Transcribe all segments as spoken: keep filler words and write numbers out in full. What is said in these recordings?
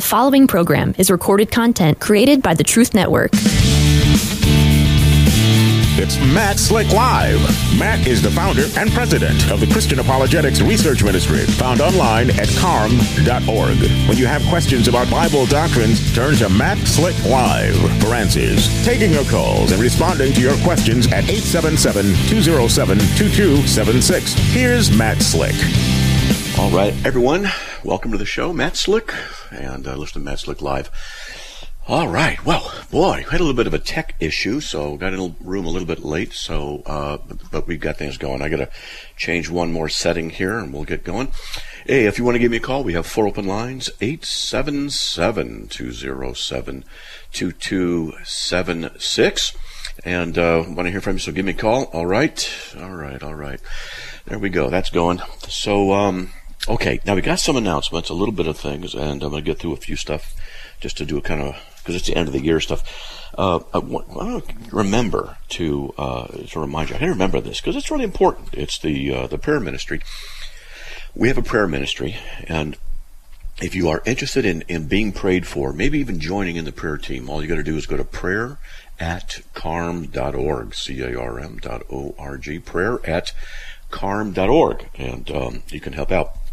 The following program is recorded content created by the Truth Network. It's Matt Slick Live. Matt is the founder and president of the Christian Apologetics Research Ministry, found online at carm dot org. When you have questions about Bible doctrines, turn to Matt Slick Live for answers. Taking your calls and responding to your questions at eight seven seven, two oh seven, two two seven six. Here's Matt Slick. All right, everyone, welcome to the show, Matt Slick, and uh, listen to Matt Slick Live. All right, well, boy, had a little bit of a tech issue, so got in the room a little bit late, so uh, but we've got things going. I got to change one more setting here, and we'll get going. Hey, if you want to give me a call, we have four open lines, eight seven seven, two oh seven, two two seven six, and uh, want to hear from you, so give me a call. All right, all right, all right. There we go, that's going. So, um, okay, now we got some announcements, a little bit of things, and I'm going to get through a few stuff just to do a kind of, because it's the end of the year stuff. Uh, I want to remember to, uh, to remind you, I got to remember this because it's really important. It's the, uh, the prayer ministry. We have a prayer ministry, and if you are interested in, in being prayed for, maybe even joining in the prayer team, all you got to do is go to prayer at carm dot org, C A R M dot O R G, prayer at carm dot org, and um, you can help out.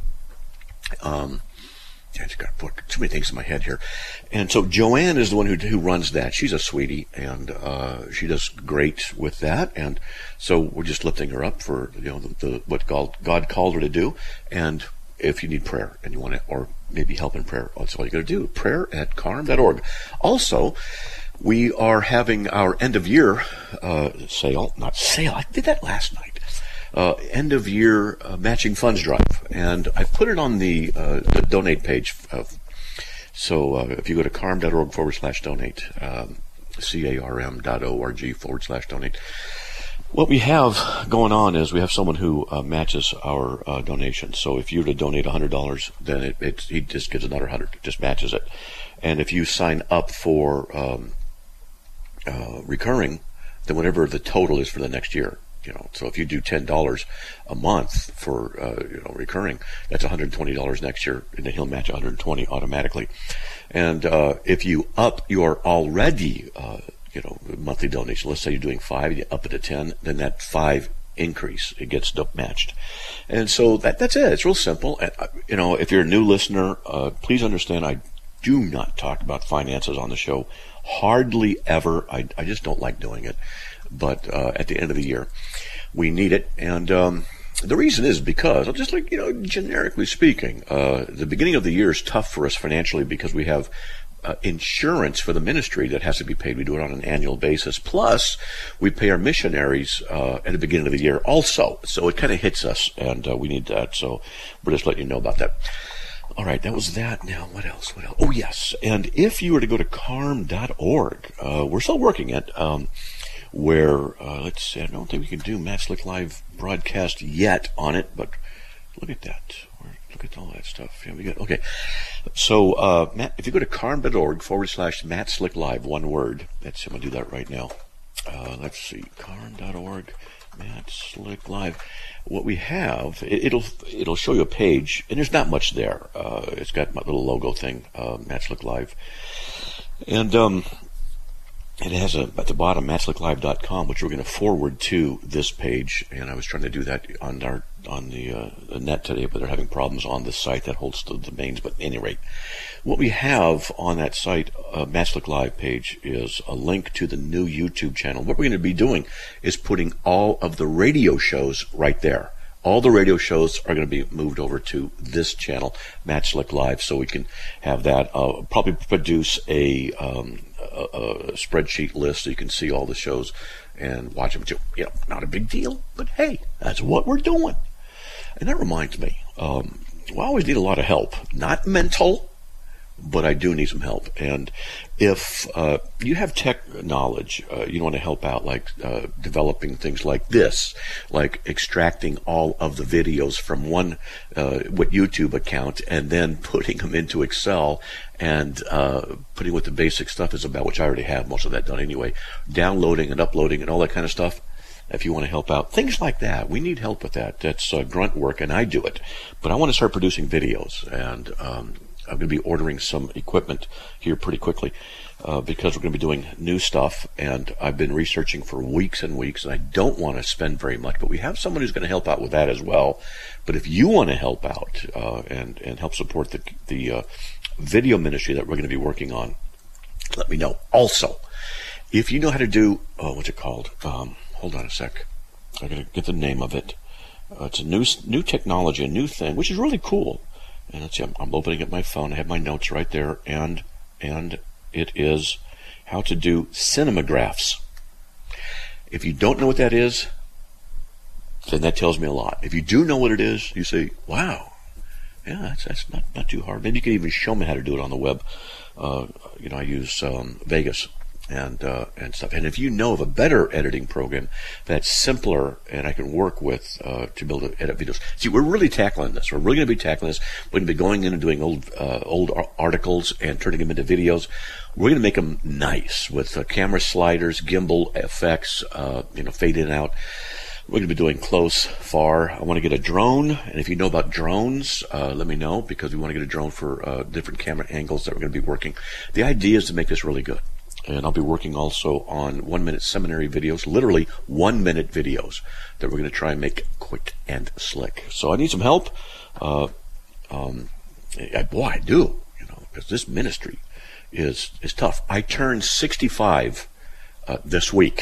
Um, I just got to put too many things in my head here. And so Joanne is the one who who runs that. She's a sweetie, and uh, she does great with that. And so we're just lifting her up for, you know, the, the what God, God called her to do. And if you need prayer and you want to, or maybe help in prayer, that's all you got to do. Prayer at carm dot org. Also, we are having our end of year uh, sale, not sale. I did that last night. Uh, end of year uh, matching funds drive, and I put it on the, uh, the donate page. Uh, so uh, if you go to carm dot org forward slash donate, um, C A R M dot O R G forward slash donate. What we have going on is we have someone who uh, matches our uh, donation. So if you were to donate one hundred dollars, then it, it he just gives another one hundred dollars, just matches it. And if you sign up for um, uh, recurring, then whatever the total is for the next year. You know, so if you do ten dollars a month for, uh, you know, recurring, that's one hundred twenty dollars next year, and then he'll match one hundred twenty dollars automatically. And uh, if you up your already, uh, you know, monthly donation, let's say you're doing five, you up it to ten, then that five increase, it gets matched. And so that that's it. It's real simple. And, uh, you know, if you're a new listener, uh, please understand I do not talk about finances on the show. Hardly ever. I, I just don't like doing it. But uh, at the end of the year, we need it. And um, the reason is because, just like, you know, generically speaking, uh, the beginning of the year is tough for us financially because we have uh, insurance for the ministry that has to be paid. We do it on an annual basis. Plus, we pay our missionaries uh, at the beginning of the year also. So it kind of hits us, and uh, we need that. So we're just letting you know about that. All right, that was that. Now, what else? What else? Oh, yes. And if you were to go to carm dot org, uh, we're still working it. Um, where, uh, let's see, I don't think we can do Matt Slick Live broadcast yet on it, but look at that. Look at all that stuff. Yeah, we got, okay. So, uh, Matt, if you go to carm dot org forward slash Matt Slick Live, one word, that's, I'm going to do that right now. Uh, let's see, carm dot org, Matt Slick Live. What we have, it, it'll, it'll show you a page, and there's not much there. Uh, it's got my little logo thing, uh, Matt Slick Live. And, um, it has a, at the bottom, matt slick live dot com, which we're going to forward to this page. And I was trying to do that on our on the, uh, the net today, but they're having problems on the site that holds the domains. But at any rate, what we have on that site, uh, Matt Slick Live page, is a link to the new YouTube channel. What we're going to be doing is putting all of the radio shows right there. All the radio shows are going to be moved over to this channel, Matt Slick Live, so we can have that. Uh, probably produce a, um, a, a spreadsheet list so you can see all the shows and watch them. You know, not a big deal, but hey, that's what we're doing. And that reminds me, um, well, I always need a lot of help. Not mental, but I do need some help. And if uh, you have tech knowledge, uh, you want to help out, like uh, developing things like this, like extracting all of the videos from one uh, what YouTube account and then putting them into Excel and uh, putting what the basic stuff is about, which I already have most of that done anyway, downloading and uploading and all that kind of stuff. If you want to help out, things like that, we need help with that. That's uh, grunt work, and I do it. But I want to start producing videos, and um, I'm going to be ordering some equipment here pretty quickly uh, because we're going to be doing new stuff, and I've been researching for weeks and weeks, and I don't want to spend very much, but we have someone who's going to help out with that as well. But if you want to help out uh, and, and help support the, the uh, video ministry that we're going to be working on, let me know. Also, if you know how to do, oh, what's it called? Um, hold on a sec. I'm going to get the name of it. Uh, it's a new new technology, a new thing, which is really cool. And let's see, I'm, I'm opening up my phone. I have my notes right there, and and it is how to do cinemagraphs. If you don't know what that is, then that tells me a lot. If you do know what it is, you say, wow, yeah, that's, that's not, not too hard. Maybe you can even show me how to do it on the web. Uh, you know, I use um, Vegas and uh, and stuff. And if you know of a better editing program that's simpler and I can work with uh, to be able to edit videos. See, we're really tackling this. We're really going to be tackling this. We're going to be going in and doing old uh, old articles and turning them into videos. We're going to make them nice with uh, camera sliders, gimbal effects, uh, you know, fade in and out. We're going to be doing close, far. I want to get a drone, and if you know about drones, uh, let me know, because we want to get a drone for uh, different camera angles that we're going to be working. The idea is to make this really good. And I'll be working also on one-minute seminary videos, literally one-minute videos that we're going to try and make quick and slick. So I need some help. Uh, um, I, boy, I do, you know, because this ministry is is tough. I turned sixty-five uh, this week,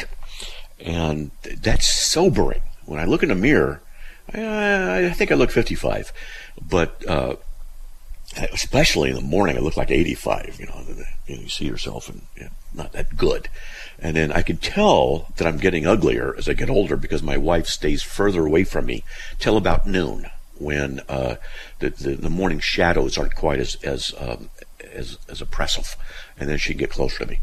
and that's sobering. When I look in the mirror, I, I think I look fifty-five, but uh, especially in the morning, I look like eighty-five. You know, you, know, you see yourself and you know, not that good. And then I can tell that I'm getting uglier as I get older because my wife stays further away from me till about noon, when uh, the, the the morning shadows aren't quite as as um, as as oppressive, and then she can get closer to me.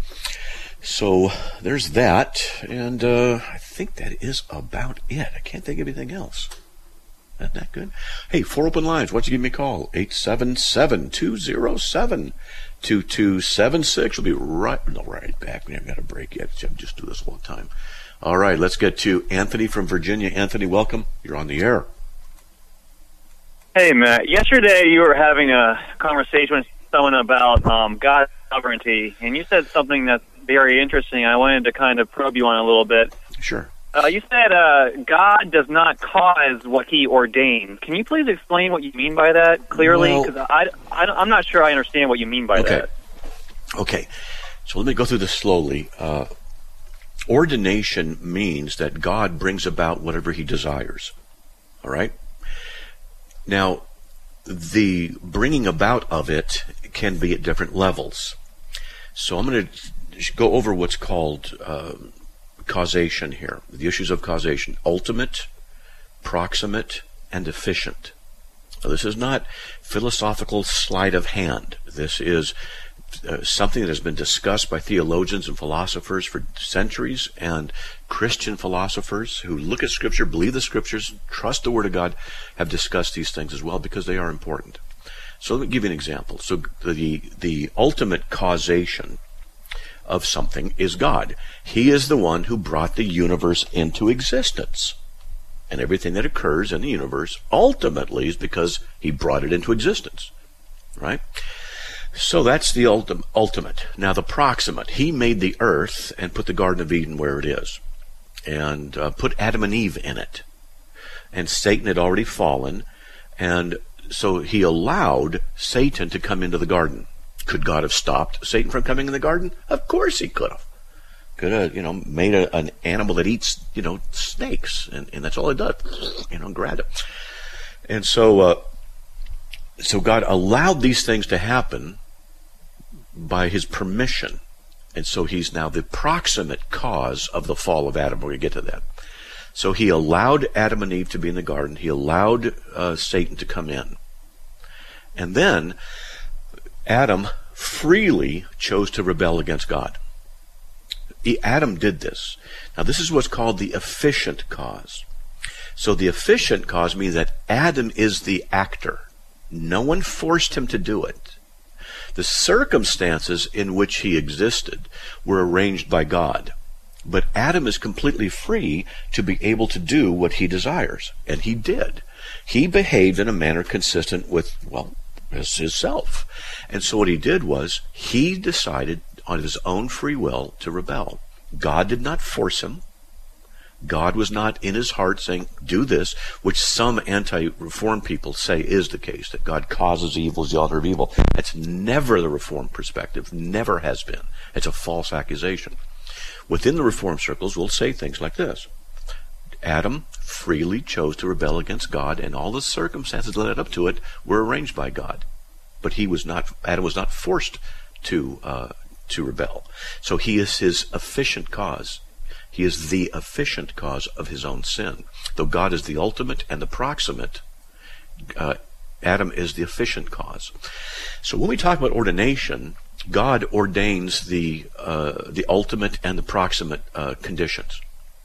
So there's that, and uh, I think that is about it. I can't think of anything else. Isn't that good? Hey, four open lines. Why don't you give me a call? eight seven seven, two oh seven, two two seven six. We'll be right, no, right back. We haven't got a break yet. I just do this all the time. All right, let's get to Anthony from Virginia. Anthony, welcome. You're on the air. Hey, Matt. Yesterday you were having a conversation with someone about um, God's sovereignty, and you said something that's very interesting. I wanted to kind of probe you on a little bit. Sure. Uh, you said uh, God does not cause what he ordains. Can you please explain what you mean by that clearly? Because well, I, I, I'm not sure I understand what you mean by okay. that. Okay. So let me go through this slowly. Uh, ordination means that God brings about whatever he desires. All right? Now, the bringing about of it can be at different levels. So I'm going to go over what's called uh, causation here, the issues of causation: ultimate, proximate, and efficient. Now, this is not philosophical sleight of hand. This is uh, something that has been discussed by theologians and philosophers for centuries, and Christian philosophers who look at Scripture, believe the Scriptures, trust the Word of God, have discussed these things as well because they are important. So let me give you an example. So the the ultimate causation of something is God. He is the one who brought the universe into existence. And everything that occurs in the universe ultimately is because he brought it into existence. Right? So that's the ultim- ultimate. Now the proximate. He made the earth and put the Garden of Eden where it is. And uh, put Adam and Eve in it. And Satan had already fallen. And so he allowed Satan to come into the garden. Could God have stopped Satan from coming in the garden? Of course he could have. Could have, you know, made a, an animal that eats, you know, snakes, and, and that's all it does, you know, grab it. And so, uh, so God allowed these things to happen by his permission. And so he's now the proximate cause of the fall of Adam. We're going to get to that. So he allowed Adam and Eve to be in the garden. He allowed uh, Satan to come in. And then Adam freely chose to rebel against God. He, Adam did this. Now this is what's called the efficient cause. So the efficient cause means that Adam is the actor. No one forced him to do it. The circumstances in which he existed were arranged by God. But Adam is completely free to be able to do what he desires. And he did. He behaved in a manner consistent with, well, as his self. And so what he did was he decided on his own free will to rebel. God did not force him. God was not in his heart saying, do this, which some anti-reform people say is the case, that God causes evil, is the author of evil. That's never the Reformed perspective, never has been. It's a false accusation. Within the Reformed circles, we'll say things like this. Adam freely chose to rebel against God, and all the circumstances that led up to it were arranged by God. But he was not, Adam was not forced to, uh, to rebel. So he is his efficient cause. He is the efficient cause of his own sin. Though God is the ultimate and the proximate, uh, Adam is the efficient cause. So when we talk about ordination, God ordains the uh, the ultimate and the proximate uh, conditions.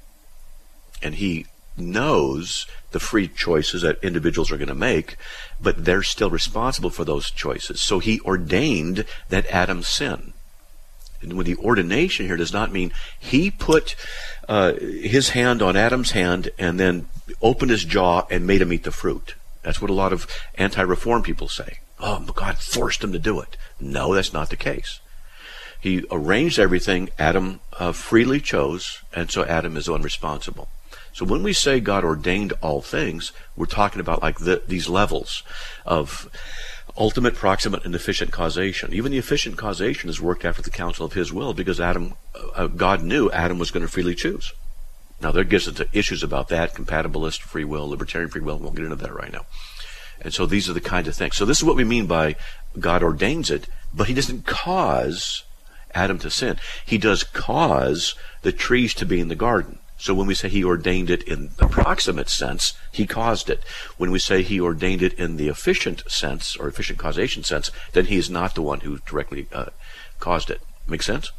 And he knows the free choices that individuals are going to make, but they're still responsible for those choices. So he ordained that Adam sin. And with the ordination here does not mean he put uh, his hand on Adam's hand and then opened his jaw and made him eat the fruit. That's what a lot of anti-reform people say. Oh, God forced him to do it. No, that's not the case. He arranged everything Adam uh, freely chose, and so Adam is unresponsible. So when we say God ordained all things, we're talking about like the, these levels of ultimate, proximate, and efficient causation. Even the efficient causation is worked after the counsel of his will, because Adam, uh, God knew Adam was going to freely choose. Now, there gets into issues about that, compatibilist free will, libertarian free will. We won't get into that right now. And so these are the kinds of things. So this is what we mean by God ordains it, but he doesn't cause Adam to sin. He does cause the trees to be in the garden. So when we say he ordained it in the proximate sense, he caused it. When we say he ordained it in the efficient sense, or efficient causation sense, then he is not the one who directly uh, caused it. Make sense?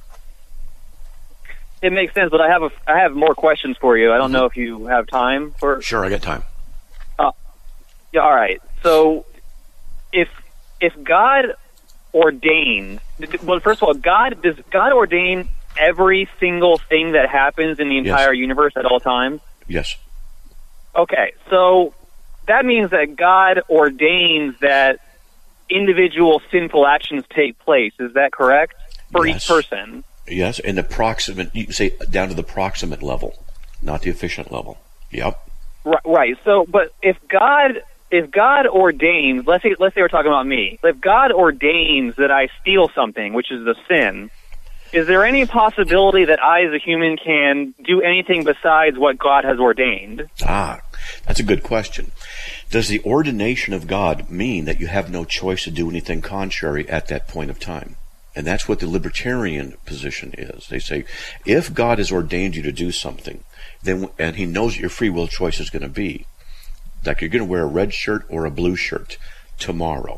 It makes sense, but I have a, I have more questions for you. I don't mm-hmm. know if you have time for. Sure, I got time. Uh, yeah, all right. So, if if God ordained, well, first of all, God does God ordain every single thing that happens in the entire yes. universe at all times? Yes. Okay, so that means that God ordains that individual sinful actions take place. Is that correct? For yes. each person? Yes, and the proximate, you say down to the proximate level, not the efficient level. Yep. Right, right. So, but if God, if God ordains, let's say, let's say we're talking about me, if God ordains that I steal something, which is the sin, is there any possibility that I as a human can do anything besides what God has ordained? Ah, that's a good question. Does the ordination of God mean that you have no choice to do anything contrary at that point of time? And that's what the libertarian position is. They say, if God has ordained you to do something, then and he knows what your free will choice is going to be, like you're going to wear a red shirt or a blue shirt tomorrow.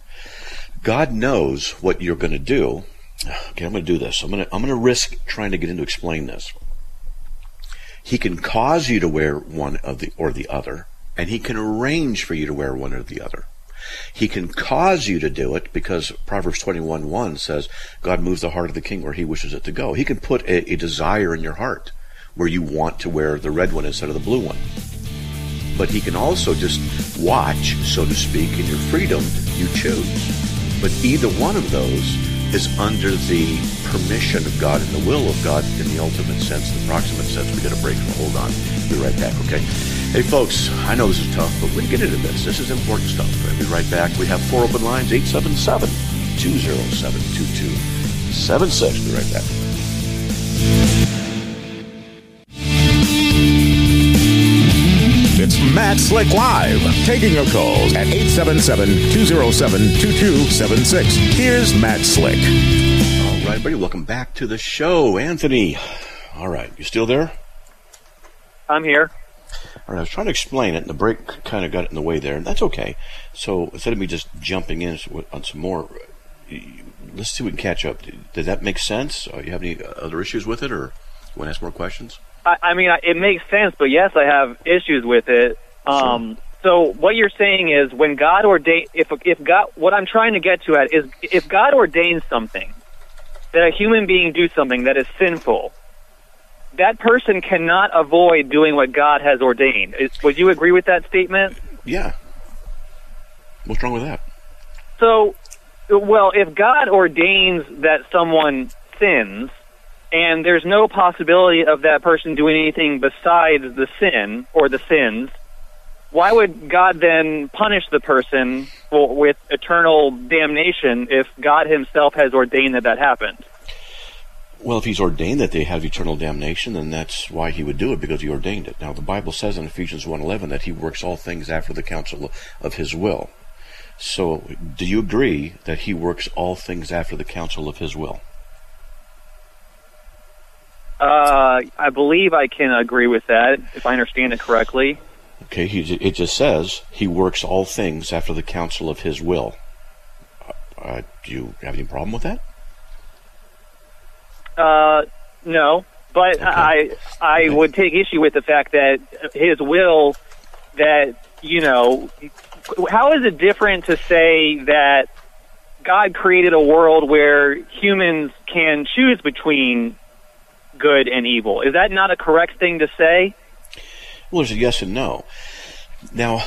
God knows what you're going to do. Okay, I'm going to do this. I'm going to I'm going to risk trying to get into explain this. He can cause you to wear one of the or the other, and he can arrange for you to wear one or the other. He can cause you to do it because Proverbs twenty-one one says, God moves the heart of the king where he wishes it to go. He can put a, a desire in your heart where you want to wear the red one instead of the blue one. But he can also just watch, so to speak, in your freedom, you choose. But either one of those is under the permission of God and the will of God in the ultimate sense, the proximate sense. We got a break. Hold on. Be right back, okay? Hey, folks, I know this is tough, but we get into this. This is important stuff. We'll be right back. We have four open lines, eight seven seven, two zero seven, two two seven six. Be right back. It's Matt Slick Live, taking your calls at eight seven seven, two zero seven, two two seven six. Here's Matt Slick. All right, everybody, welcome back to the show. Anthony, all right, you still there? I'm here. All right, I was trying to explain it, and the break kind of got in the way there, and that's okay. So instead of me just jumping in on some more, let's see if we can catch up. Did that make sense? Or you have any other issues with it, or you want to ask more questions? I, I mean, it makes sense, but yes, I have issues with it. Um, sure. So what you're saying is, when God ordain, if if God, what I'm trying to get to at is, if God ordains something, that a human being do something that is sinful, that person cannot avoid doing what God has ordained. Is, would you agree with that statement? Yeah. What's wrong with that? So, well, if God ordains that someone sins, and there's no possibility of that person doing anything besides the sin or the sins, why would God then punish the person for, with eternal damnation if God himself has ordained that that happened? Well, if he's ordained that they have eternal damnation, then that's why he would do it, because he ordained it. Now, the Bible says in Ephesians one eleven that he works all things after the counsel of his will. So, do you agree that he works all things after the counsel of his will? Uh, I believe I can agree with that, if I understand it correctly. Okay, he, it just says he works all things after the counsel of his will. Uh, do you have any problem with that? Uh, no, but okay. I I okay. would take issue with the fact that his will, that, you know, how is it different to say that God created a world where humans can choose between good and evil? Is that not a correct thing to say? Well, there's a yes and no. Now,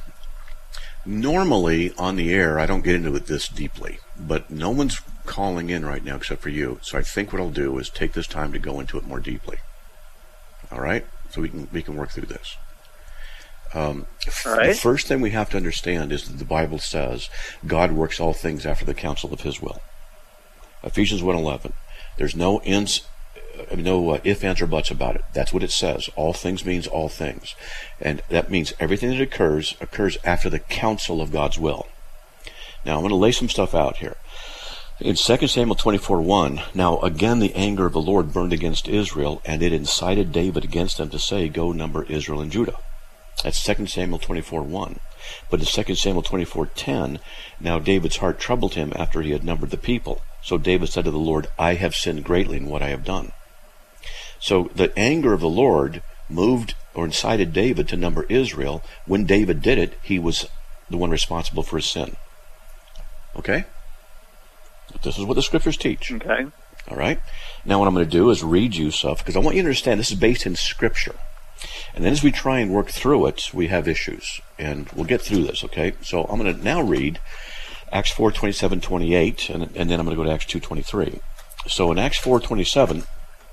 normally on the air, I don't get into it this deeply, but no one's calling in right now except for you. So I think what I'll do is take this time to go into it more deeply. All right? So we can we can work through this. Um, all right. The first thing we have to understand is that the Bible says God works all things after the counsel of his will. Ephesians one eleven. There's no ins, no uh, if, ands, or buts about it. That's what it says. All things means all things. And that means everything that occurs, occurs after the counsel of God's will. Now, I'm going to lay some stuff out here. In Second Samuel twenty-four one, now again the anger of the Lord burned against Israel, and it incited David against them to say, go number Israel and Judah. That's Second Samuel twenty-four one. But in Second Samuel twenty-four ten, now David's heart troubled him after he had numbered the people. So David said to the Lord, I have sinned greatly in what I have done. So the anger of the Lord moved or incited David to number Israel. When David did it, he was the one responsible for his sin. Okay? This is what the scriptures teach. Okay. All right? Now what I'm going to do is read you stuff, because I want you to understand this is based in scripture. And then as we try and work through it, we have issues. And we'll get through this, okay? So I'm going to now read Acts four twenty-seven twenty-eight, and, and then I'm going to go to Acts two twenty-three. So in Acts four twenty-seven,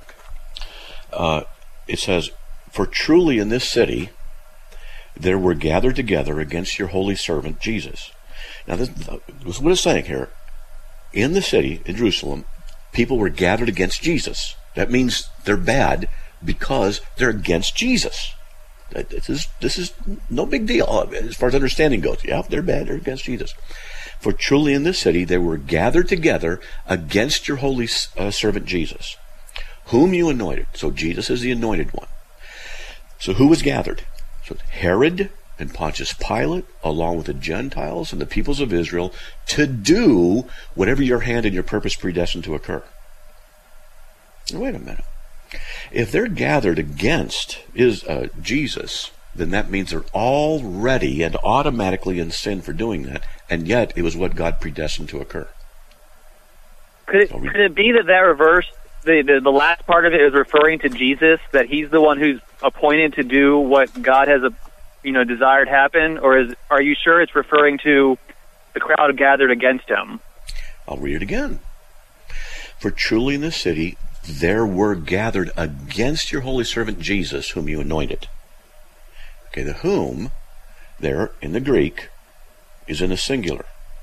uh, it says, for truly in this city there were gathered together against your holy servant Jesus. Now this, this is what it's saying here. In the city, in Jerusalem, people were gathered against Jesus. That means they're bad because they're against Jesus. This is, this is no big deal as far as understanding goes. Yeah, they're bad, they're against Jesus. For truly in this city they were gathered together against your holy uh, servant Jesus, whom you anointed. So Jesus is the anointed one. So who was gathered? So Herod and Pontius Pilate, along with the Gentiles and the peoples of Israel, to do whatever your hand and your purpose predestined to occur. Now, wait a minute. If they're gathered against is uh, Jesus, then that means they're already and automatically in sin for doing that, and yet it was what God predestined to occur. Could it, could it be that that reverse, the, the, the last part of it is referring to Jesus, that he's the one who's appointed to do what God has a you know, desired happen, or is are you sure it's referring to the crowd gathered against him? I'll read it again. For truly in this city there were gathered against your holy servant Jesus, whom you anointed. Okay, the whom there in the Greek is in the singular.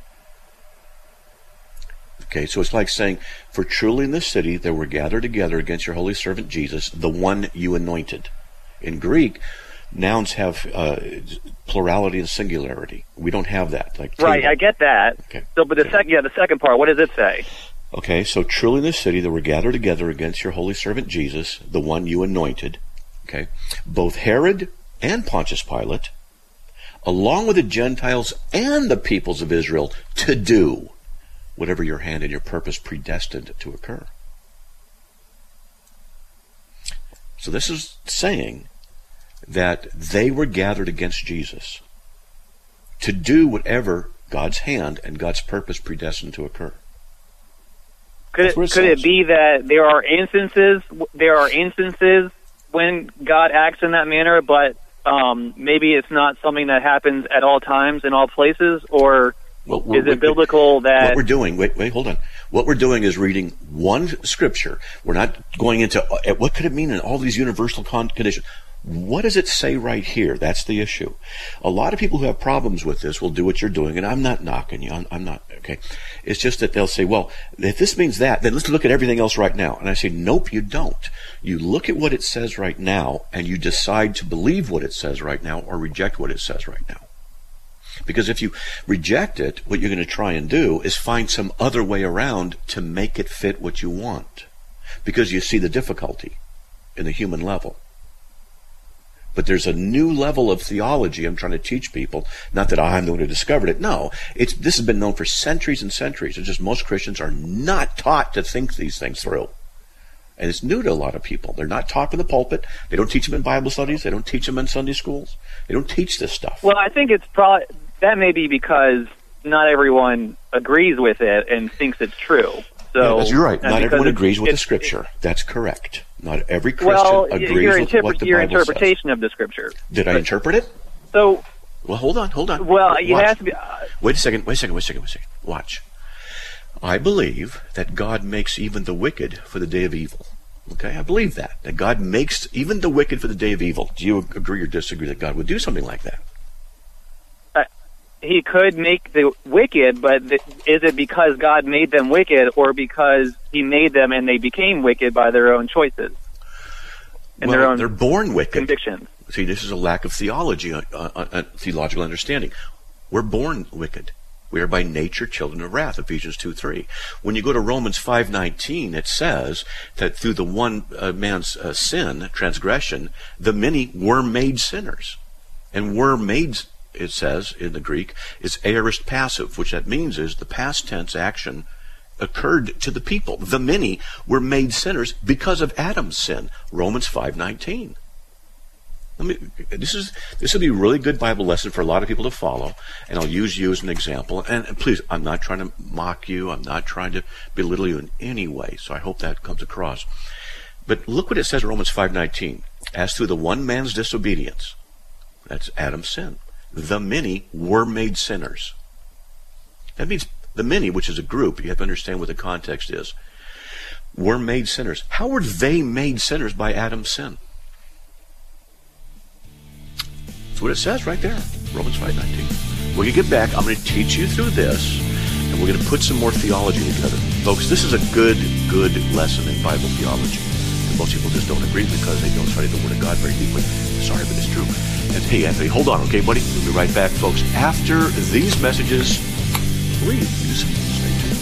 Okay, so it's like saying, for truly in this city there were gathered together against your holy servant Jesus, the one you anointed. In Greek, nouns have uh, plurality and singularity. We don't have that. Like right, table. I get that. Okay. So, but the okay. second, yeah, the second part. What does it say? Okay, so truly in this city there were gathered together against your holy servant Jesus, the one you anointed. Okay, both Herod and Pontius Pilate, along with the Gentiles and the peoples of Israel, to do whatever your hand and your purpose predestined to occur. So this is saying that they were gathered against Jesus to do whatever God's hand and God's purpose predestined to occur. Could it, it could it be that there are instances there are instances when God acts in that manner, but um, maybe it's not something that happens at all times in all places, or Well, is it biblical that... What we're doing, wait, wait, hold on. What we're doing is reading one scripture. We're not going into, uh, what could it mean in all these universal con- conditions? What does it say right here? That's the issue. A lot of people who have problems with this will do what you're doing, and I'm not knocking you. I'm, I'm not, okay? It's just that they'll say, well, if this means that, then let's look at everything else right now. And I say, nope, you don't. You look at what it says right now, and you decide to believe what it says right now or reject what it says right now. Because if you reject it, what you're going to try and do is find some other way around to make it fit what you want. Because you see the difficulty in the human level. But there's a new level of theology I'm trying to teach people. Not that I'm the one who discovered it. No, it's this has been known for centuries and centuries. It's just most Christians are not taught to think these things through. And it's new to a lot of people. They're not taught in the pulpit. They don't teach them in Bible studies. They don't teach them in Sunday schools. They don't teach this stuff. Well, I think it's probably... That may be because not everyone agrees with it and thinks it's true. So yeah, you're right. Not everyone agrees with it, the Scripture. It, that's correct. Not every Christian well, agrees your with interpre- what the your Bible interpretation says. of the Scripture. Did I but, interpret it? So, well, hold on, hold on. Well, Watch. you have to be. Uh, wait a second. Wait a second. Wait a second. Wait a second. Watch. I believe that God makes even the wicked for the day of evil. Okay, I believe that that God makes even the wicked for the day of evil. Do you agree or disagree that God would do something like that? He could make the wicked, but th- is it because God made them wicked, or because He made them and they became wicked by their own choices and well, their own they're born wicked. convictions? See, this is a lack of theology, uh, uh, uh, theological understanding. We're born wicked. We are by nature children of wrath, Ephesians two three. When you go to Romans five nineteen, it says that through the one uh, man's uh, sin, transgression, the many were made sinners. And were made, it says in the Greek, is aorist passive, which that means is the past tense action occurred to the people. The many were made sinners because of Adam's sin, Romans five nineteen. Let me, this is this will be a really good Bible lesson for a lot of people to follow, and I'll use you as an example. And, and please, I'm not trying to mock you. I'm not trying to belittle you in any way, so I hope that comes across. But look what it says in Romans five nineteen. As through the one man's disobedience, that's Adam's sin, the many were made sinners. That means the many, which is a group, you have to understand what the context is, were made sinners. How were they made sinners by Adam's sin? That's what it says right there, Romans five nineteen. When you get back, I'm going to teach you through this, and we're going to put some more theology together. Folks, this is a good, good lesson in Bible theology. And most people just don't agree because they don't study the Word of God very deeply. Sorry, but it's true. And hey, Anthony, hold on, okay, buddy? We'll be right back, folks. After these messages, please stay tuned.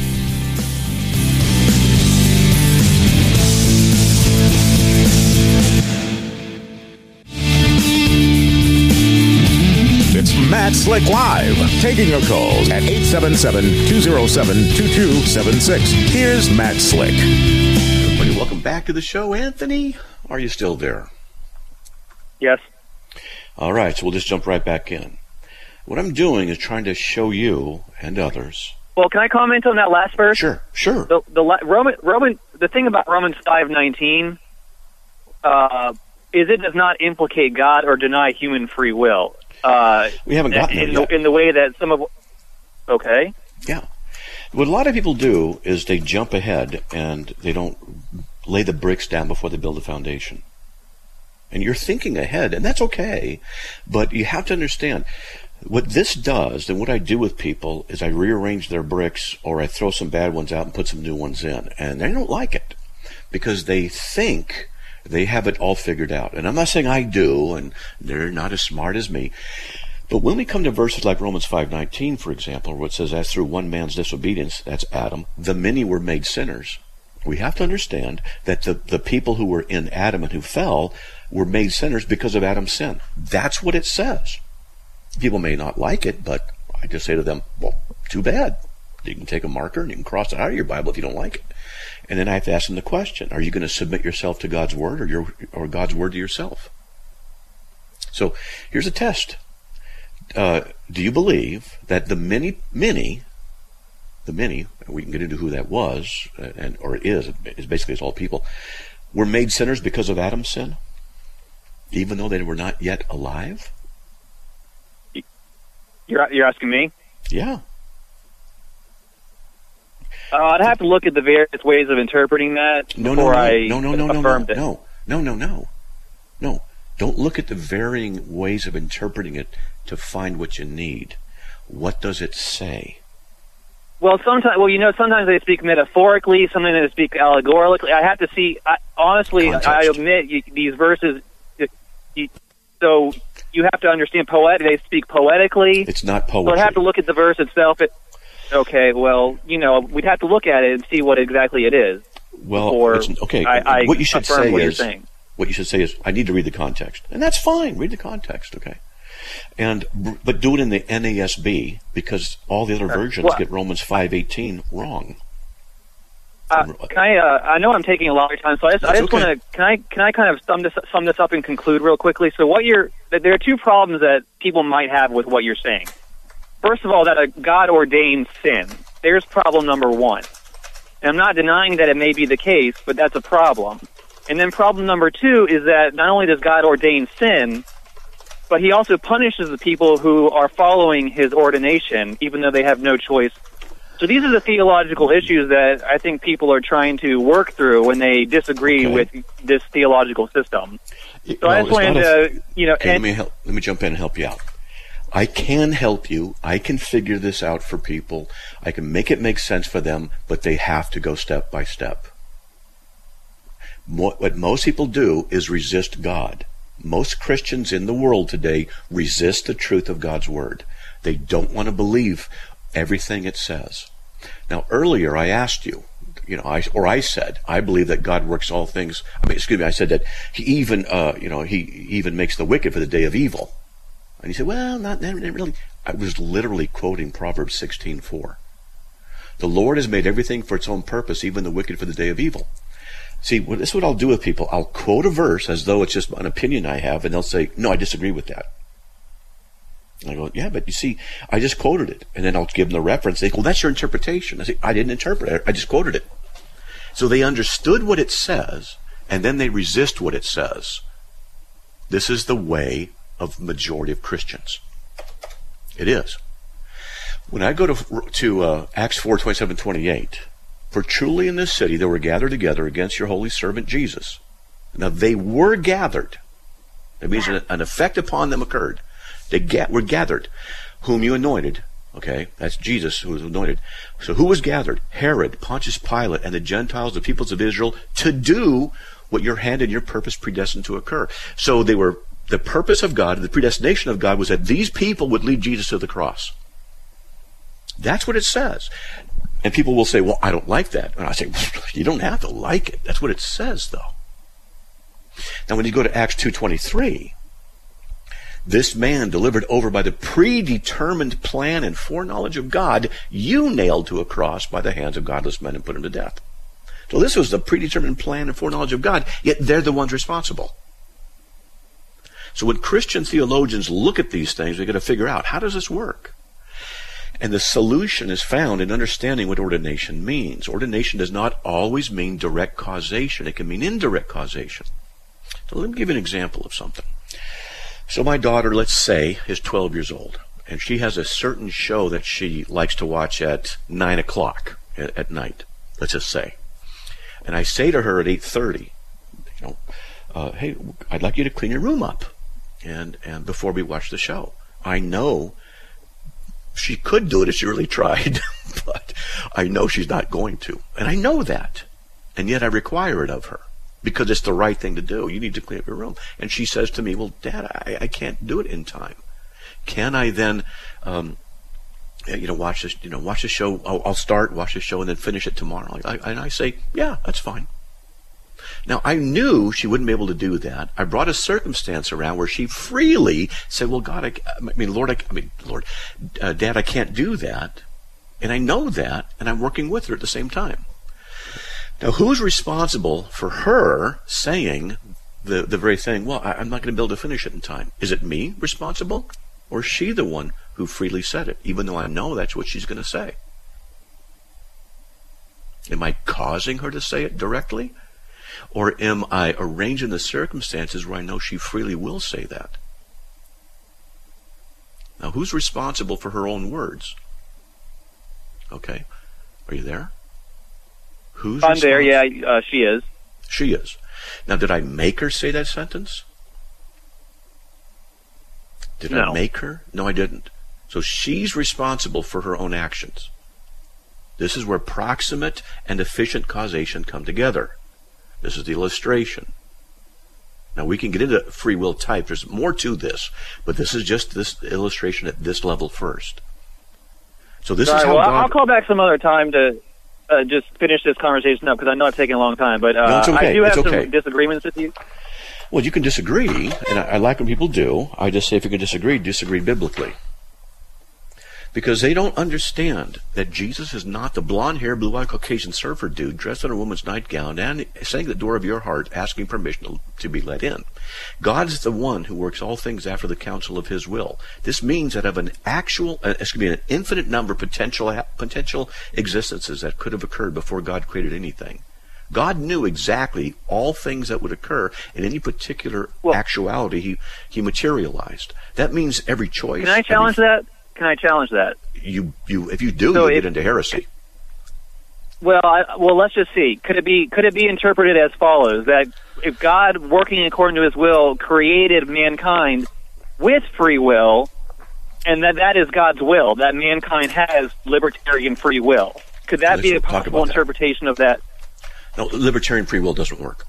It's Matt Slick Live, taking your calls at eight seven seven, two oh seven, two two seven six. Here's Matt Slick. Everybody, welcome back to the show. Anthony, are you still there? Yes. All right, so we'll just jump right back in. What I'm doing is trying to show you and others. Well, can I comment on that last verse? Sure, sure. The, the Roman Roman the thing about Romans five nineteen uh, is it does not implicate God or deny human free will. Uh, we haven't gotten there in yet. The, in the way that some of okay, yeah. What a lot of people do is they jump ahead and they don't lay the bricks down before they build a foundation. And you're thinking ahead, and that's okay, but you have to understand what this does, and what I do with people is I rearrange their bricks, or I throw some bad ones out and put some new ones in, and they don't like it because they think they have it all figured out. And I'm not saying I do, and they're not as smart as me. But when we come to verses like Romans five nineteen, for example, where it says, as through one man's disobedience, that's Adam, the many were made sinners, we have to understand that the, the people who were in Adam and who fell were made sinners because of Adam's sin. That's what it says. People may not like it, but I just say to them, well, too bad. You can take a marker and you can cross it out of your Bible if you don't like it. And then I have to ask them the question, are you going to submit yourself to God's Word or your or God's Word to yourself? So here's a test. Uh, do you believe that the many, many, the many, we can get into who that was, and or it is, it's basically it's all people, were made sinners because of Adam's sin, even though they were not yet alive? You're you're asking me? Yeah. Uh, I'd have to look at the various ways of interpreting that No, before no, no, I no, no, no, no, affirmed no, it. no, no, no, no, no. Don't look at the varying ways of interpreting it to find what you need. What does it say? Well, sometimes, well, you know, sometimes they speak metaphorically, sometimes they speak allegorically. I have to see. I, honestly, Context. I admit you, these verses. You, so you have to understand poetic. They speak poetically. It's not So poetry. I'd have to look at the verse itself. It, okay, well, you know, we'd have to look at it and see what exactly it is. Well, before it's, okay. I, I what you should affirm say what is you're saying. what you should say is I need to read the context, and that's fine. Read the context, okay. And but do it in the N A S B because all the other versions well, get Romans five eighteen wrong. Uh, can I? Uh, I know I'm taking a lot of your time, so I just, I That's just okay. want to. Can I? Can I kind of sum this sum this up and conclude real quickly? So, what you're there are two problems that people might have with what you're saying. First of all, that a God ordained sin. There's problem number one. And I'm not denying that it may be the case, but that's a problem. And then problem number two is that not only does God ordain sin, but He also punishes the people who are following His ordination, even though they have no choice. So these are the theological issues that I think people are trying to work through when they disagree Okay. with this theological system. So No, I it's just wanted not a- to, you know, Okay, let and, me help, let me jump in and help you out. I can help you. I can figure this out for people. I can make it make sense for them, but they have to go step by step. Mo- What most people do is resist God. Most Christians in the world today resist the truth of God's Word. They don't want to believe everything it says. Now, earlier I asked you, you know, I, or I said, I believe that God works all things. I mean, excuse me, I said that He even, uh, you know, He even makes the wicked for the day of evil. And he said, well, not, not really. I was literally quoting Proverbs sixteen four. The Lord has made everything for its own purpose, even the wicked for the day of evil. See, well, this is what I'll do with people. I'll quote a verse as though it's just an opinion I have, and they'll say, no, I disagree with that. And I go, yeah, but you see, I just quoted it. And then I'll give them the reference. They go, well, that's your interpretation. I say, I didn't interpret it. I just quoted it. So they understood what it says, and then they resist what it says. This is the way of the majority of Christians. It is. When I go to to uh, Acts four twenty-seven twenty-eight, for truly in this city they were gathered together against your holy servant Jesus. Now they were gathered. That means an, an effect upon them occurred. They ga- were gathered, whom you anointed. Okay, that's Jesus who was anointed. So who was gathered? Herod, Pontius Pilate, and the Gentiles, the peoples of Israel, to do what your hand and your purpose predestined to occur. So they were. The purpose of God, the predestination of God, was that these people would lead Jesus to the cross. That's what it says. And people will say, well, I don't like that. And I say, you don't have to like it. That's what it says, though. Now, when you go to Acts two twenty-three, this man delivered over by the predetermined plan and foreknowledge of God, you nailed to a cross by the hands of godless men and put him to death. So this was the predetermined plan and foreknowledge of God, yet they're the ones responsible. So when Christian theologians look at these things, they've got to figure out, how does this work? And the solution is found in understanding what ordination means. Ordination does not always mean direct causation. It can mean indirect causation. So let me give you an example of something. So my daughter, let's say, is twelve years old, and she has a certain show that she likes to watch at nine o'clock at, at night, let's just say. And I say to her at eight thirty, you know, uh, hey, I'd like you to clean your room up. And and before we watch the show, I know she could do it if she really tried, but I know she's not going to. And I know that. And yet I require it of her because it's the right thing to do. You need to clean up your room. And she says to me, well, Dad, I, I can't do it in time. Can I then, um, you know, watch this, you know, watch the show. I'll, I'll start, watch the show, and then finish it tomorrow. I, and I say, yeah, that's fine. Now, I knew she wouldn't be able to do that. I brought a circumstance around where she freely said, well, God, I, I mean, Lord, I, I mean, Lord, uh, Dad, I can't do that. And I know that, and I'm working with her at the same time. Now, who's responsible for her saying the, the very thing, well, I, I'm not going to be able to finish it in time? Is it me responsible? Or is she the one who freely said it, even though I know that's what she's going to say? Am I causing her to say it directly? Or am I arranging the circumstances where I know she freely will say that? Now, who's responsible for her own words? Okay, are you there? Who's I'm there, yeah, responsible? uh, she is. She is. Now, did I make her say that sentence? Did No. I make her? No, I didn't. So she's responsible for her own actions. This is where proximate and efficient causation come together. This is the illustration. Now, we can get into free will type. There's more to this, but this is just this illustration at this level first. So this Sorry, is how well, God... I'll call back some other time to uh, just finish this conversation up, because I know it's taking a long time. But uh, No, it's okay. I do have It's some okay. disagreements with you. Well, you can disagree, and I, I like when people do. I just say if you can disagree, disagree biblically. Because they don't understand that Jesus is not the blonde-haired, blue-eyed Caucasian surfer dude dressed in a woman's nightgown and saying at the door of your heart, asking permission to, to be let in. God's the one who works all things after the counsel of his will. This means that of an actual, uh, excuse me, an infinite number of potential, potential existences that could have occurred before God created anything. God knew exactly all things that would occur in any particular Well, actuality he, he materialized. That means every choice... Can I challenge every, that? Can I challenge that? You, you, if you do, So you if- get into heresy. Well, I, well, let's just see. Could it be could it be interpreted as follows: that if God, working according to His will, created mankind with free will, and that that is God's will, that mankind has libertarian free will? Could that Let's be a talk possible about that. interpretation of that? No, libertarian free will doesn't work.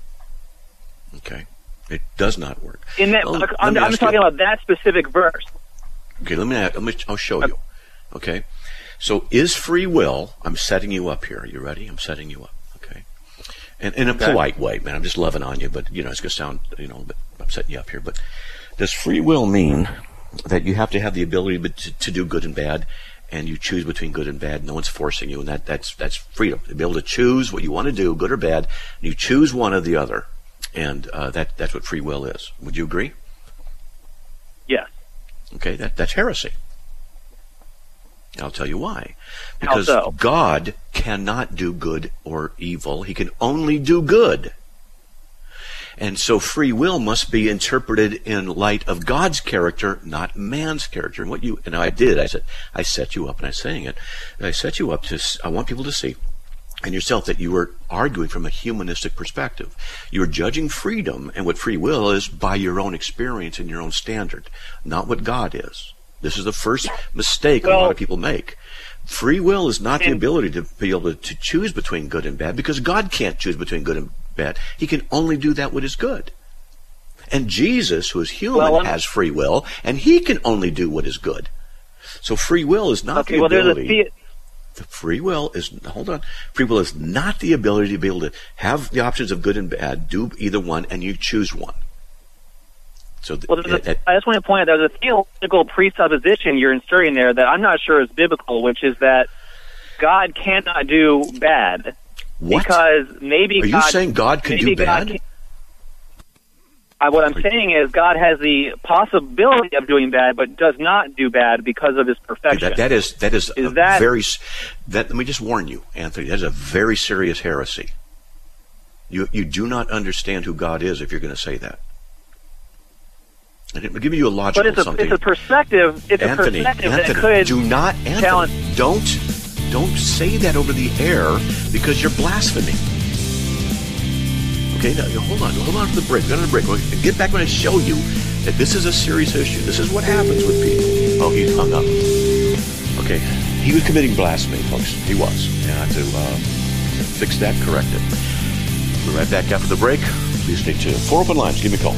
Okay, it does not work. In that, Well, let I'm, me I'm ask talking you- about that specific verse. Okay, let me, let me. I'll show you. Okay, so is free will? I'm setting you up here. You ready? I'm setting you up. Okay, and in a Okay. polite way, man. I'm just loving on you, but you know it's gonna sound, you know, but I'm setting you up here. But does free will mean that you have to have the ability to, to do good and bad, and you choose between good and bad? No one's forcing you, and that that's that's freedom to be able to choose what you want to do, good or bad. And you choose one or the other, and uh, that that's what free will is. Would you agree? Yes. Okay, that, that's heresy. I'll tell you why. How Because so? God cannot do good or evil. He can only do good. And so free will must be interpreted in light of God's character, not man's character. And what you and I did, I said, I set you up, and I'm saying it. I set you up to, I want people to see, and yourself, that you were arguing from a humanistic perspective. You were judging freedom and what free will is by your own experience and your own standard, not what God is. This is the first mistake Well, a lot of people make. Free will is not the and- ability to be able to, to choose between good and bad, because God can't choose between good and bad. He can only do that what is good. And Jesus, who is human, Well, I'm- has free will, and he can only do what is good. So free will is not Okay. the Well, there's a ability... the- The free will is, hold on, free will is not the ability to be able to have the options of good and bad, do either one, and you choose one. So th- Well, there's that- a, I just want to point out there's a theological presupposition you're inserting there that I'm not sure is biblical, which is that God cannot do bad. what? Because maybe Are you God, saying God can maybe do God bad? can- I, what I'm Are you- saying is God has the possibility of doing bad, but does not do bad because of His perfection. That, that is that is, Is a that- very s- that. Let me just warn you, Anthony. That is a very serious heresy. You you do not understand who God is if you're going to say that. And I'm giving you a logical but it's a, something. it's a perspective. It's Anthony, a perspective Anthony, that could do not, Anthony, challenge- don't, don't say that over the air because you're blaspheming. Okay, now hold on, hold on to the break. Go to the break. Get back when I show you that this is a serious issue. This is what happens with people. Oh, he hung up. Okay, he was committing blasphemy, folks. He was, and I have to uh, fix that, correct it. We'll be right back after the break. Please stay tuned. Four open lines. Give me a call.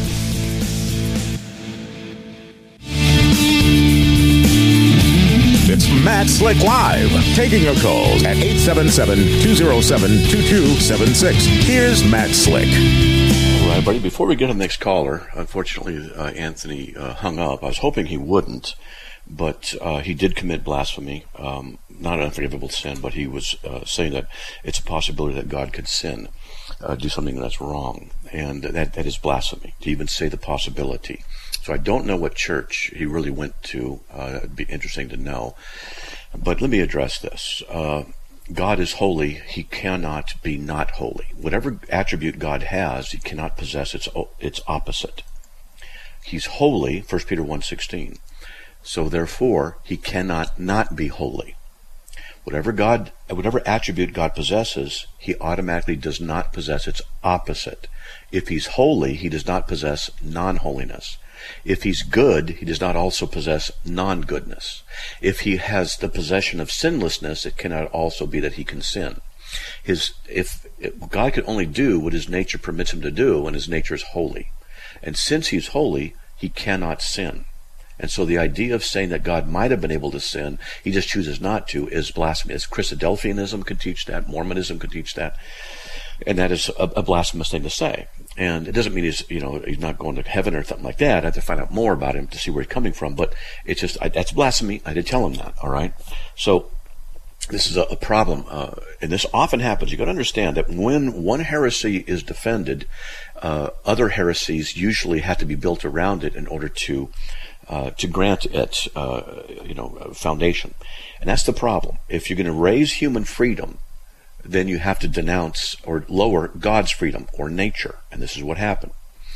It's Matt Slick Live, taking your calls at eight seven seven, two oh seven, two two seven six. Here's Matt Slick. All right, buddy, before we go to the next caller, unfortunately, uh, Anthony uh, hung up. I was hoping he wouldn't, but uh, he did commit blasphemy. Um, not an unforgivable sin, but he was uh, saying that it's a possibility that God could sin, uh, do something that's wrong. And that, that is blasphemy, to even say the possibility. So I don't know what church he really went to. Uh, it'd be interesting to know. But let me address this. Uh, God is holy. He cannot be not holy. Whatever attribute God has, he cannot possess its its opposite. He's holy, First Peter one sixteen. So therefore, he cannot not be holy. Whatever God, whatever attribute God possesses, he automatically does not possess its opposite. If he's holy, he does not possess non-holiness. If he's good, he does not also possess non-goodness. If he has the possession of sinlessness, it cannot also be that he can sin. His, if, if God can only do what his nature permits him to do, and his nature is holy. And since he's holy, he cannot sin. And so the idea of saying that God might have been able to sin, he just chooses not to, is blasphemous. Christadelphianism can teach that. Mormonism can teach that. And that is a, a blasphemous thing to say. And it doesn't mean he's, you know, he's not going to heaven or something like that. I have to find out more about him to see where he's coming from. But it's just, I, that's blasphemy. I did tell him that, all right? So this is a, a problem. Uh, and this often happens. You've got to understand that when one heresy is defended, uh, other heresies usually have to be built around it in order to Uh, to grant it, uh, you know, a foundation. And that's the problem. If you're going to raise human freedom, then you have to denounce or lower God's freedom or nature. And this is what happened.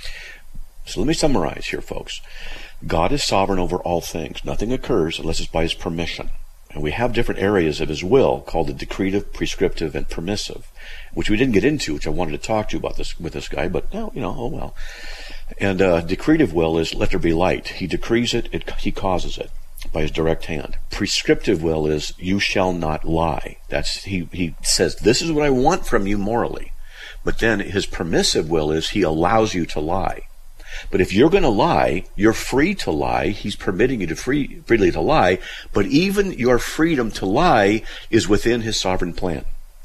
So let me summarize here, folks. God is sovereign over all things. Nothing occurs unless it's by his permission. And we have different areas of his will called the decretive, prescriptive, and permissive, which we didn't get into, which I wanted to talk to you about this with this guy, but no, you know, oh well. And uh, decretive will is let there be light. He decrees it, it, he causes it by his direct hand. Prescriptive will is you shall not lie. That's he, he says, this is what I want from you morally. But then his permissive will is he allows you to lie. But if you're going to lie, you're free to lie. He's permitting you to free, freely to lie. But even your freedom to lie is within his sovereign plan.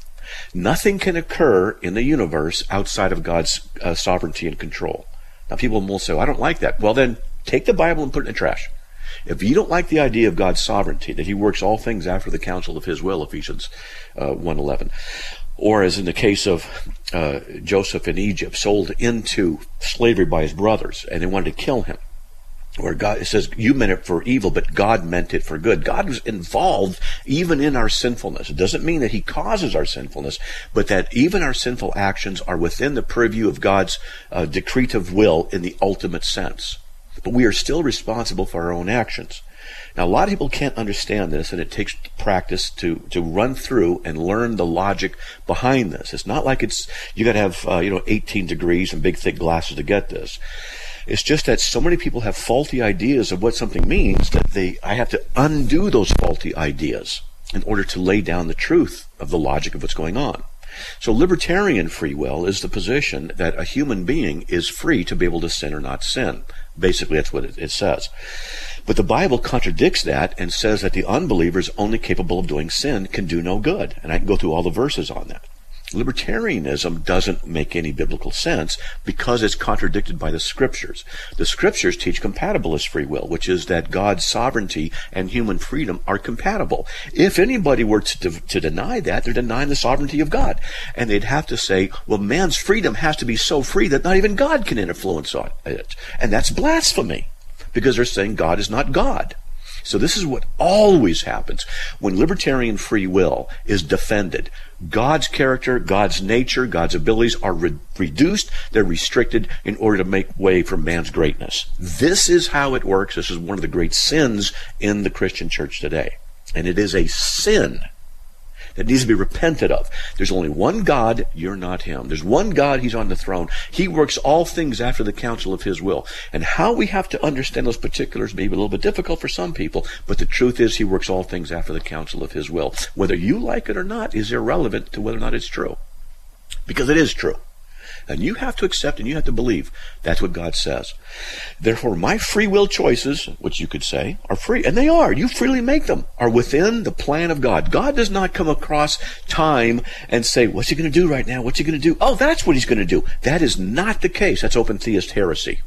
Nothing can occur in the universe outside of God's uh, sovereignty and control. Now people will say, well, I don't like that. Well then, take the Bible and put it in the trash. If you don't like the idea of God's sovereignty, that he works all things after the counsel of his will, Ephesians uh, one eleven, or as in the case of uh, Joseph in Egypt, sold into slavery by his brothers, and they wanted to kill him. Where God, it says, you meant it for evil, but God meant it for good. God was involved even in our sinfulness. It doesn't mean that he causes our sinfulness, but that even our sinful actions are within the purview of God's uh, decretive will in the ultimate sense. But we are still responsible for our own actions. Now, a lot of people can't understand this, and it takes practice to, to run through and learn the logic behind this. It's not like it's, you got to have, uh, you know, eighteen degrees and big, thick glasses to get this. It's just that so many people have faulty ideas of what something means that they, I have to undo those faulty ideas in order to lay down the truth of the logic of what's going on. So libertarian free will is the position that a human being is free to be able to sin or not sin. Basically, that's what it, it says. But the Bible contradicts that and says that the unbelievers only capable of doing sin can do no good. And I can go through all the verses on that. Libertarianism doesn't make any biblical sense because it's contradicted by the scriptures. The scriptures teach compatibilist free will, which is that God's sovereignty and human freedom are compatible. If anybody were to, to deny that, they're denying the sovereignty of God. And they'd have to say, well, man's freedom has to be so free that not even God can influence on it. And that's blasphemy, because they're saying God is not God. So this is what always happens when libertarian free will is defended. God's character, God's nature, God's abilities are re- reduced, they're restricted in order to make way for man's greatness. This is how it works. This is one of the great sins in the Christian church today. And it is a sin that needs to be repented of. There's only one God, you're not him. There's one God, he's on the throne. He works all things after the counsel of his will. And how we have to understand those particulars may be a little bit difficult for some people, but the truth is he works all things after the counsel of his will. Whether you like it or not is irrelevant to whether or not it's true. Because it is true. And you have to accept and you have to believe that's what God says. Therefore, my free will choices, which you could say, are free. And they are. You freely make them. Are within the plan of God. God does not come across time and say, what's he going to do right now? What's he going to do? Oh, that's what he's going to do. That is not the case. That's open theist heresy.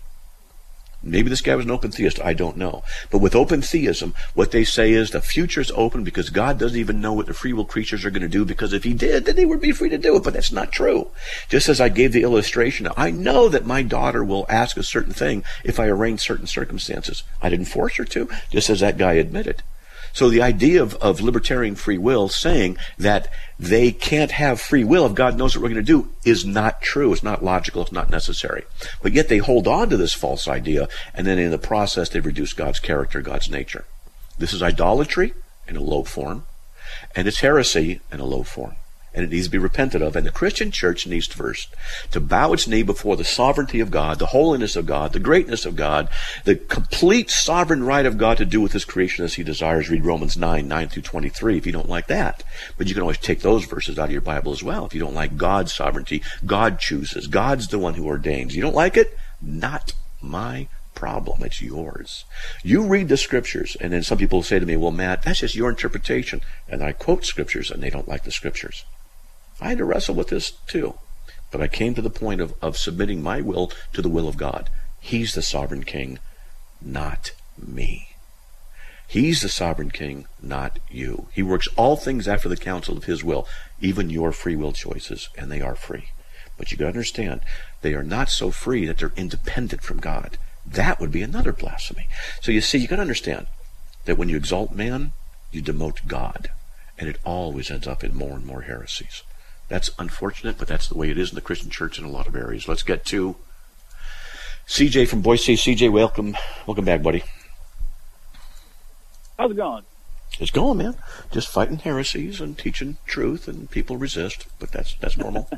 Maybe this guy was an open theist. I don't know. But with open theism, what they say is the future's open because God doesn't even know what the free will creatures are going to do, because if he did, then they would be free to do it. But that's not true. Just as I gave the illustration, I know that my daughter will ask a certain thing if I arrange certain circumstances. I didn't force her to, just as that guy admitted. So the idea of, of libertarian free will saying that they can't have free will if God knows what we're going to do is not true. It's not logical. It's not necessary. But yet they hold on to this false idea, and then in the process they reduce God's character, God's nature. This is idolatry in a low form. And it's heresy in a low form. And it needs to be repented of. And the Christian church needs to first to bow its knee before the sovereignty of God, the holiness of God, the greatness of God, the complete sovereign right of God to do with his creation as he desires. Read Romans nine, nine through twenty-three if you don't like that. But you can always take those verses out of your Bible as well. If you don't like God's sovereignty, God chooses. God's the one who ordains. You don't like it? Not my problem. It's yours. You read the scriptures, and then some people say to me, well, Matt, that's just your interpretation. And I quote scriptures, and they don't like the scriptures. I had to wrestle with this too. But I came to the point of, of submitting my will to the will of God. He's the sovereign king, not me. He's the sovereign king, not you. He works all things after the counsel of his will, even your free will choices, and they are free. But you got to understand, they are not so free that they're independent from God. That would be another blasphemy. So you see, you got to understand that when you exalt man, you demote God. And it always ends up in more and more heresies. That's unfortunate, but that's the way it is in the Christian church in a lot of areas. Let's get to C J from Boise. C J, welcome. Welcome back, buddy. How's it going? It's going, man. Just fighting heresies and teaching truth, and people resist, but that's that's normal.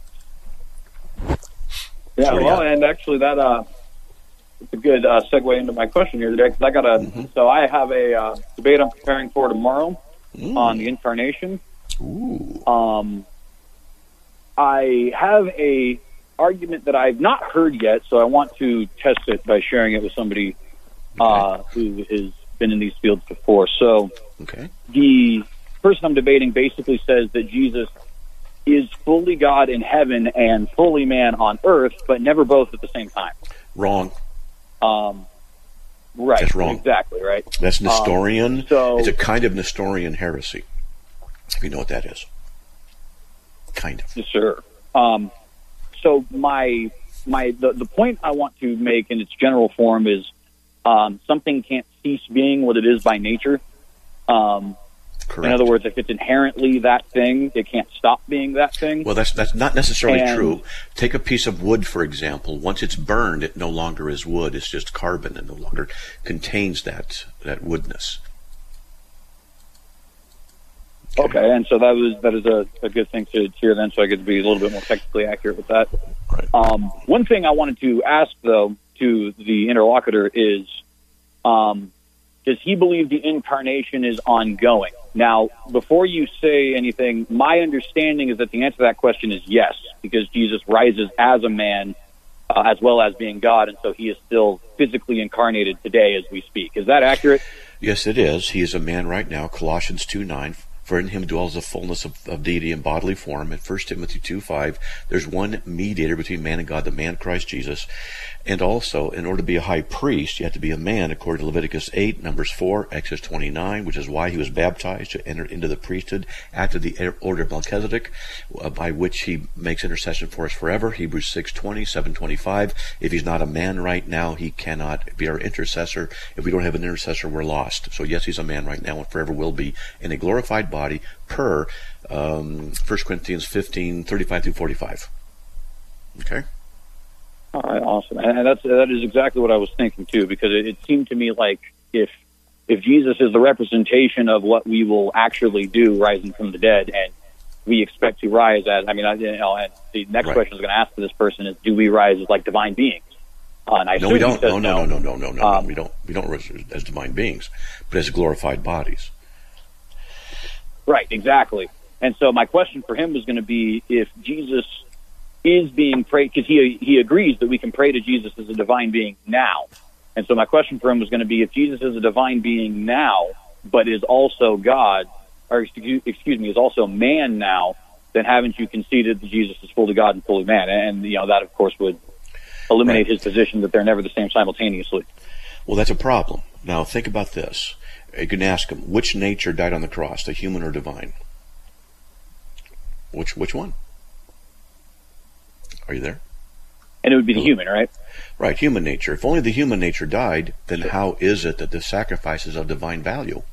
Yeah, Sorry, well, and actually that uh, it's a good uh, segue into my question here today, because I got a, mm-hmm. so I have a uh, debate I'm preparing for tomorrow mm. on the incarnation. Ooh. Um, I have a argument that I've not heard yet, so I want to test it by sharing it with somebody uh, who has been in these fields before. So okay. The person I'm debating basically says that Jesus is fully God in heaven and fully man on earth, but never both at the same time. Wrong. Um, right. That's wrong. Exactly, right. That's Nestorian. Um, so, it's a kind of Nestorian heresy, if you know what that is. Kind of. Yes, sir. Um, so my my the, the point I want to make in its general form is um, something can't cease being what it is by nature. Um, Correct. In other words, if it's inherently that thing, it can't stop being that thing. Well, that's that's not necessarily and, true. Take a piece of wood, for example. Once it's burned, it no longer is wood. It's just carbon. It no longer contains that that woodness. Okay, and so that was that is a, a good thing to hear then, so I get to be a little bit more technically accurate with that. Right. Um, one thing I wanted to ask, though, to the interlocutor is, um, does he believe the incarnation is ongoing? Now, before you say anything, my understanding is that the answer to that question is yes, because Jesus rises as a man uh, as well as being God, and so he is still physically incarnated today as we speak. Is that accurate? Yes, it is. He is a man right now, Colossians two nine. For in him dwells the fullness of, of deity in bodily form. In First Timothy two five, there's one mediator between man and God, the man Christ Jesus. And also, in order to be a high priest, you have to be a man, according to Leviticus eight, Numbers four, Exodus twenty-nine, which is why he was baptized, to enter into the priesthood after the order of Melchizedek, uh, by which he makes intercession for us forever. Hebrews six twenty, seven twenty-five. If he's not a man right now, he cannot be our intercessor. If we don't have an intercessor, we're lost. So yes, he's a man right now and forever will be in a glorified body per um, First Corinthians fifteen, thirty-five through forty-five. Okay? All right, awesome. And that's, that is exactly what I was thinking, too, because it, it seemed to me like if if Jesus is the representation of what we will actually do rising from the dead, and we expect to rise as, I mean, I, you know, and the next right. question I was going to ask for this person is, do we rise as like divine beings? Uh, and I no, we don't. Says, no, no, no, no, no, no, no. Um, we don't. We don't rise as divine beings, but as glorified bodies. Right, exactly. And so my question for him was going to be, if Jesus is being prayed, because he he agrees that we can pray to Jesus as a divine being now. And so my question for him was going to be, if Jesus is a divine being now, but is also God, or excuse, excuse me, is also man now, then haven't you conceded that Jesus is fully God and fully man? And, you know, that, of course, would eliminate right. his position that they're never the same simultaneously. Well, that's a problem. Now, think about this. You can ask him, which nature died on the cross, the human or divine? Which which one? Are you there? And it would be the human, right? Right, human nature. If only the human nature died, then how is it that the sacrifice is of divine value?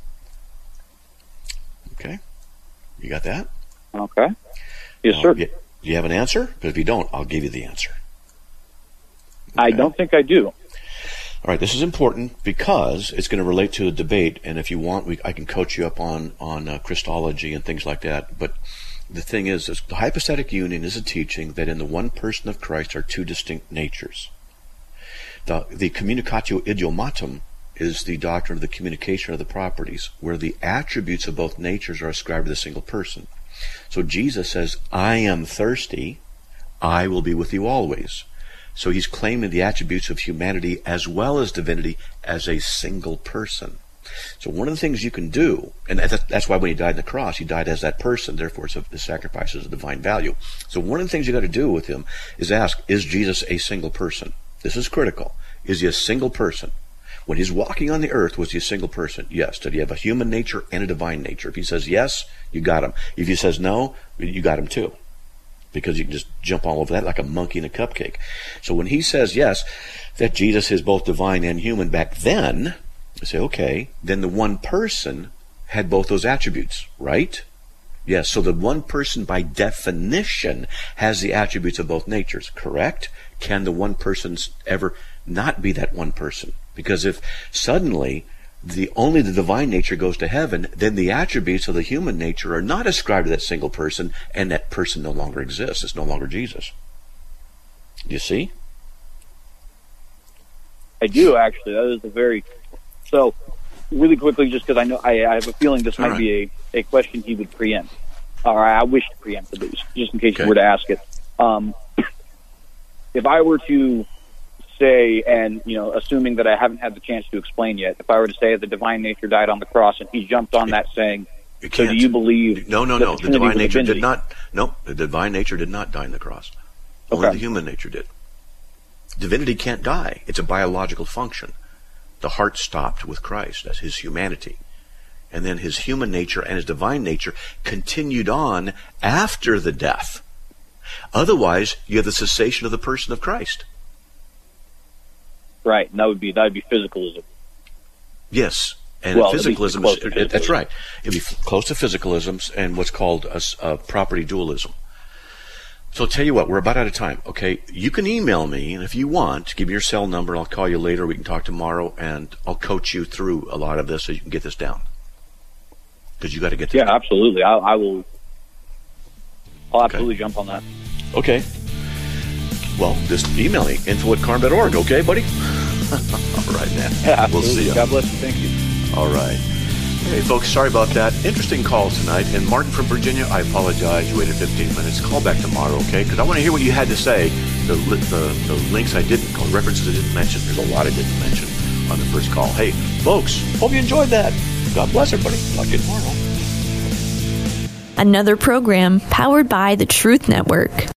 Okay. You got that? Okay. Yes, now, sir. Do you have an answer? Because if you don't, I'll give you the answer. Okay. I don't think I do. All right, this is important because it's going to relate to a debate, and if you want, we, I can coach you up on, on uh, Christology and things like that. But the thing is, is, the hypostatic union is a teaching that in the one person of Christ are two distinct natures. The, the communicatio idiomatum is the doctrine of the communication of the properties, where the attributes of both natures are ascribed to the single person. So Jesus says, I am thirsty, I will be with you always. So he's claiming the attributes of humanity as well as divinity as a single person. So one of the things you can do, and that's why when he died on the cross, he died as that person, therefore it's a, the sacrifice is a divine value. So one of the things you got to do with him is ask, is Jesus a single person? This is critical. Is he a single person? When he's walking on the earth, was he a single person? Yes. Did he have a human nature and a divine nature? If he says yes, you got him. If he says no, you got him too. Because you can just jump all over that like a monkey in a cupcake. So when he says yes, that Jesus is both divine and human back then, you say, okay, then the one person had both those attributes, right? Yes, so the one person by definition has the attributes of both natures, correct? Can the one person ever not be that one person? Because if suddenly the only the divine nature goes to heaven, then the attributes of the human nature are not ascribed to that single person, and that person no longer exists. It's no longer Jesus. Do you see? I do, actually. That is a very... So, really quickly, just because I know I, I have a feeling this might right. be a, a question he would preempt. Or I wish to preempt at least, just in case okay. you were to ask it. Um, if I were to say, and you know, assuming that I haven't had the chance to explain yet, if I were to say the divine nature died on the cross, and he jumped on that saying, so do you believe? No, no, no. The, the divine nature did not. No, the divine nature did not die on the cross. Only okay. the human nature did. Divinity can't die. It's a biological function. The heart stopped with Christ. That's his humanity. And then his human nature and his divine nature continued on after the death. Otherwise, you have the cessation of the person of Christ. Right, and that would be that would be physicalism. Yes, and well, physicalism is physicalism. That's right. It'd be close to physicalism and what's called a, a property dualism. So I'll tell you what, we're about out of time. Okay, you can email me, and if you want, give me your cell number. I'll call you later. We can talk tomorrow, and I'll coach you through a lot of this so you can get this down. Because you got to get this. Yeah, down. absolutely. I, I will. I'll absolutely okay. jump on that. Okay. Well, just email me, info at carm dot org, okay, buddy? All right, man. Yeah, we'll see you. God bless you. Thank you. All right. Hey, folks, sorry about that. Interesting call tonight. And Martin from Virginia, I apologize. You waited fifteen minutes. Call back tomorrow, okay? Because I want to hear what you had to say. The, the, the links I didn't, references I didn't mention. There's a lot I didn't mention on the first call. Hey, folks, hope you enjoyed that. God bless everybody. Talk to you tomorrow. Another program powered by the Truth Network.